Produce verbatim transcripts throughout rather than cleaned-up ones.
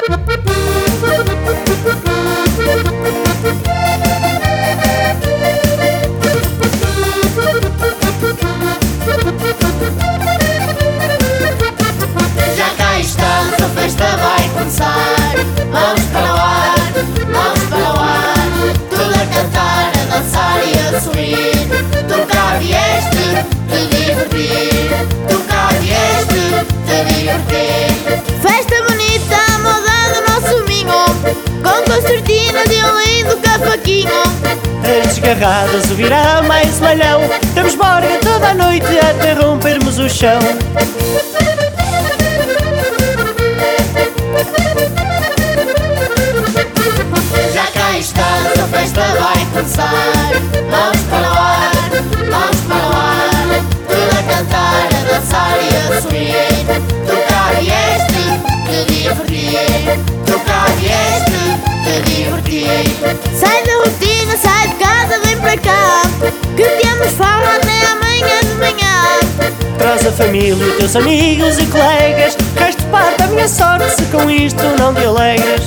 Já cá estamos, a festa vai começar. Vamos para o ar, vamos para o ar. Tudo a cantar, a dançar e a sorrir. Tu cá vieste te divertir. Tu cá vieste te divertir. Festa bonita, a moda do nosso vinho, com concertinas e um lindo cavaquinho. As desgarradas, o virá mais malhão. Temos borga toda a noite até rompermos o chão. Já cá estamos, a festa vai começar. Vamos para o ar, vamos para o ar. Tudo a cantar, a dançar e a sorrir. Tu cá vieste te divertir. Tu cá vieste te divertir. Sai da rotina, sai de casa, vem para cá, que temos farra até amanhã de manhã. Traz a família, os teus amigos e colegas. Resto parte a minha sorte se com isto não te alegras.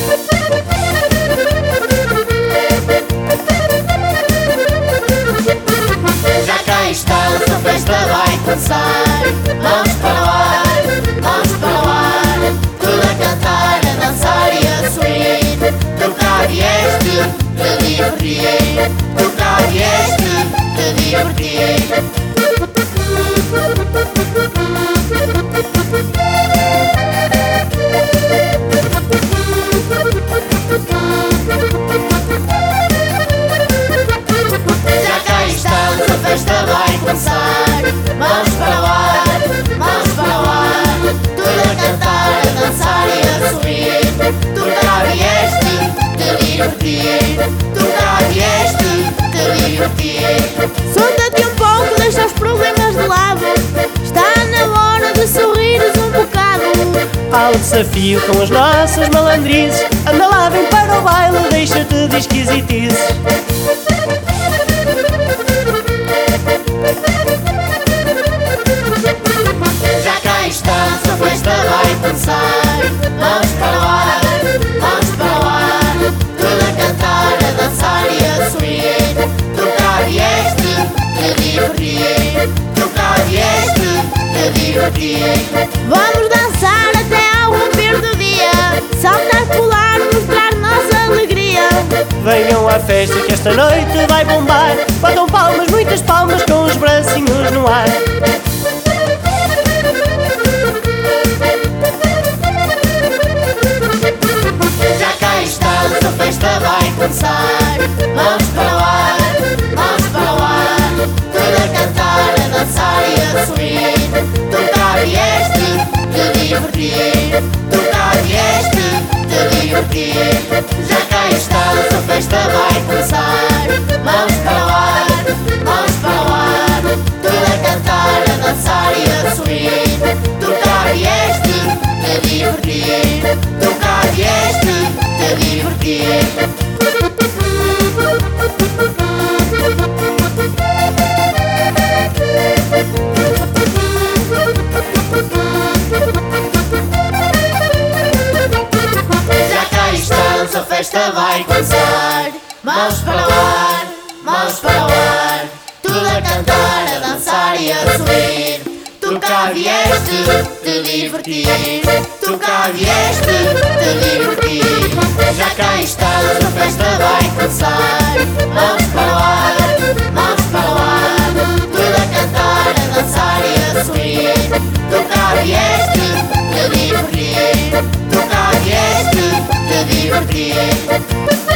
Já cá estamos, a festa vai começar. Vamos para o ar, vamos para o ar. Tudo a cantar, a dançar e a sorrir. Tu cá vieste te divertir. Tu cá vieste te divertir. Já cá estamos, a festa vai começar. Vamos para o ar, vamos para o ar. Tudo a cantar, a dançar e a sorrir. Tu cá vieste te divertir. Tu cá vieste te divertir. Solta-te um pouco, deixa os problemas de lado. Está na hora de sorrires um bocado. Há o desafio com as nossas malandrizes. Anda lá, vem para o baile, deixa-te de esquisitices. Já cá estamos, a festa vai começar. Vamos para o ar, vamos para o ar. Tudo a cantar, a dançar e a sorrir. Tu cá vieste te divertir. Tu cá vieste te divertir. Vamos dançar até ao romper do dia, saltar, pular, mostrar nossa alegria. Venham à festa que esta noite vai bombar. Batam palmas, muitas palmas com os bracinhos no ar. Já cá estamos, a festa vai começar. Vamos para o ar, vamos para o ar. Tudo a cantar, a dançar e a sorrir. Tu cá vieste te divertir. Tu cá vieste te divertir. Já cá estamos, a festa vai começar. Vamos para o ar, vamos para o ar. Tudo a cantar, a dançar e a sorrir. Tu cá vieste te divertir. Tu cá vieste te divertir. Já cá estamos, a festa vai começar. Mãos para o ar, mãos para o ar. Tudo a cantar, a dançar e a sorrir. Tu cá vieste te divertir. Tu cá vieste te divertir. Já cá estamos, a festa vai começar. Mãos para o ar, mãos para o ar. Tudo a cantar, a dançar e a sorrir. Tu cá vieste te divertir. Tu cá vieste te divertir.